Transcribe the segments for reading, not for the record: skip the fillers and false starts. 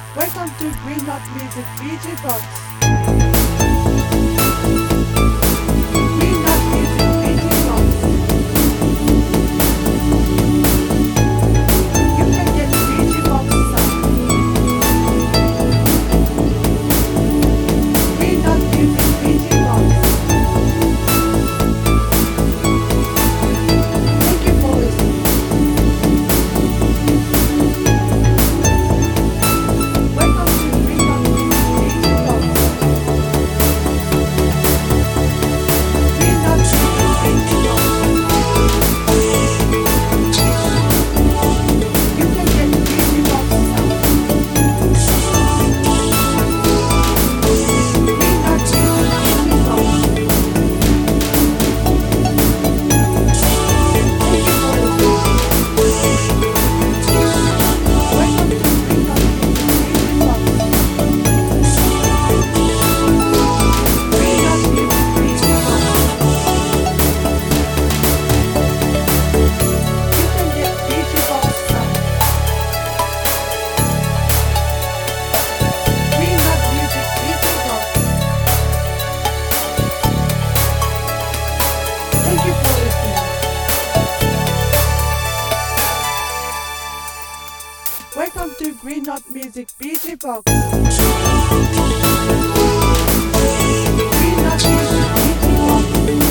Welcome to Green Knot Music BG Box. Green Knot Music BG Box. You can get BG Box sound. Green Knot Music BG Box. Thank you for listening. Welcome to Green Knot Music BG Box. Green Knot Music BG Box. You can get BG Box sound. Green Knot Music BG Box. Thank you for listening. Welcome to Green Knot Music BG Box. Green Knot Music BG Box. You can get BG Box sound. Green Knot Music BG Box. Thank you for listening. Welcome to Green Knot Music BG Box. Green Knot Music BG Box.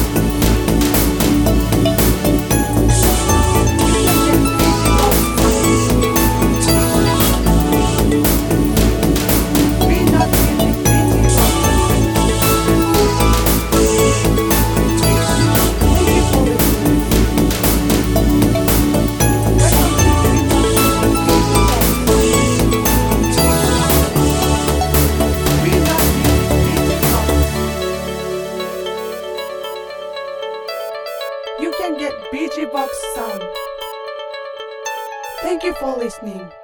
You can get BG Box sound. Green Knot Music BG Box. Thank you for listening. Welcome to Green Knot Music BG Box. Green Knot Music BG Box. You can get BG Box sound. Thank you for listening.